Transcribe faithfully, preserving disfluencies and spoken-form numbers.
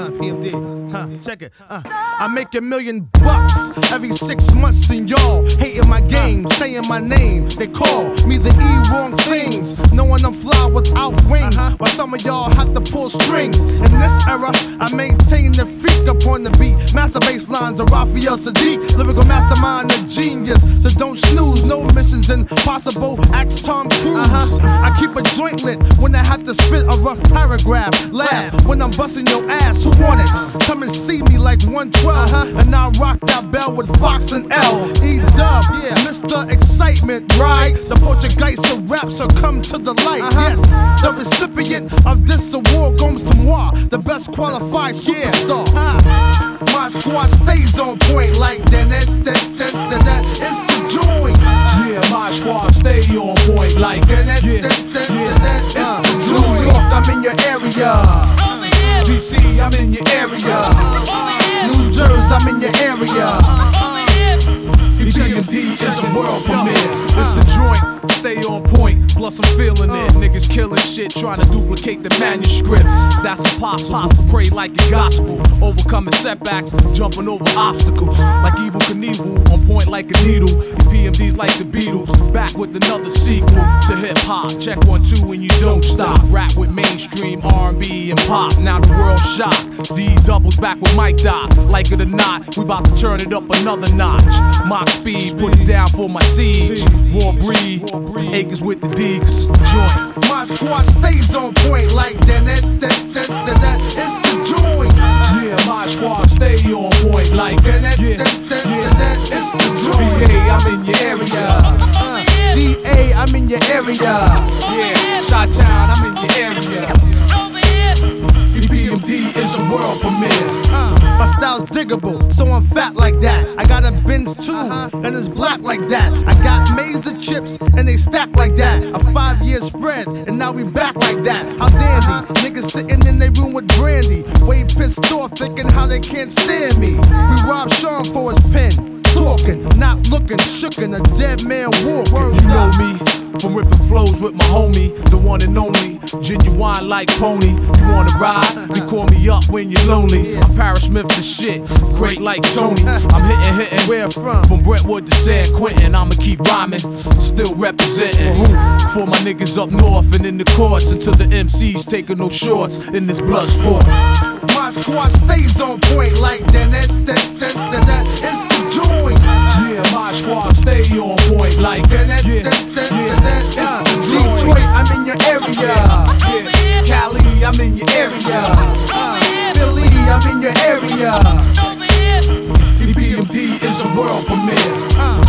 uh, P M D, huh, check it, uh. I make a million bucks every six months and y'all hating my game, saying my name. They call me the E wrong things, knowing I'm fly without wings, uh-huh. While some of y'all have to pull strings. In this era, I maintain the freak upon the beat. Master bass lines of Raphael Sadiq, lyrical mastermind, a genius. So don't snooze, no missions impossible. Ask Tom Cruise. Uh-huh. I keep a joint lit when I have to spit a rough paragraph. Laugh when I'm busting your ass. Who want it? Come and see me like one twelve, uh-huh. And I rock that bell with Fox and L. E-Dub, yeah. Mister Excitement, right? The Portuguese of rap, so come to the light. Uh-huh. Yes, the recipient of this award goes to moi, the best qualified superstar. Yeah. Uh, my squad stays on point like that, that, that, that, that, that. It's the joint. Yeah, my squad stay on point like that, that, yeah. that, that, that, that. It's uh, the joint. New York, I'm in your area. D C, I'm in your area. New Jersey, I'm in your area. P M D is a world premiere. It's the joint, stay on point, plus I'm feeling it. Niggas killing shit, trying to duplicate the manuscripts. That's impossible. Pray like a gospel, overcoming setbacks, jumping over obstacles. Like Evel Knievel, on point like a needle. The P M Ds like the Beatles, back with another sequel to hip hop. Check one, two, and you don't stop. Rap with mainstream R and B and pop. Now the world's shocked. D doubles back with Mike Dot. Like it or not, we about to turn it up another notch. Mock speed, put it down for my siege. Raw breed, acres with the D, cause it's the joint. My squad stays on point like that, that, that, that, that, that. It's the joint. Yeah, my squad stay on point like that, that, yeah. that, that, yeah. that, that. It's the joint. B A, I'm in your area. Uh, G A, I'm in your area. Yeah, Chi-Town, I'm in your area. P M D is a world premiere. Uh, my style's diggable, so I'm fat like that. I got a Benz too, uh-huh. And it's black like that. I got maize of chips, and they stack like that. A five-year spread, and now we back like that. How dandy, uh-huh. Niggas sitting in their room with brandy, way pissed off, thinking how they can't stand me. We robbed Sean for his pen, talking, not looking, shookin', a dead man walk. You know me, from ripping flows with my homie, the one and only, genuine like Pony. You wanna ride? Then call me up when you're lonely. I'm Paris Smith the shit, great like Tony. I'm hitting, hitting, where from? From Brentwood to San Quentin. I'ma keep rhyming, still representing. For my niggas up north and in the courts, until the M Cs taking no shorts in this blood sport. My squad stays on point like that, that, that, that, that, that. It's the joint. Yeah, my squad stay on point like that, that, yeah. that, that, that, that. It's the joint. Detroit, I'm in your area. Yeah. Cali, I'm in your area. Uh, Philly, I'm in your area. P M D is a world premiere. Uh,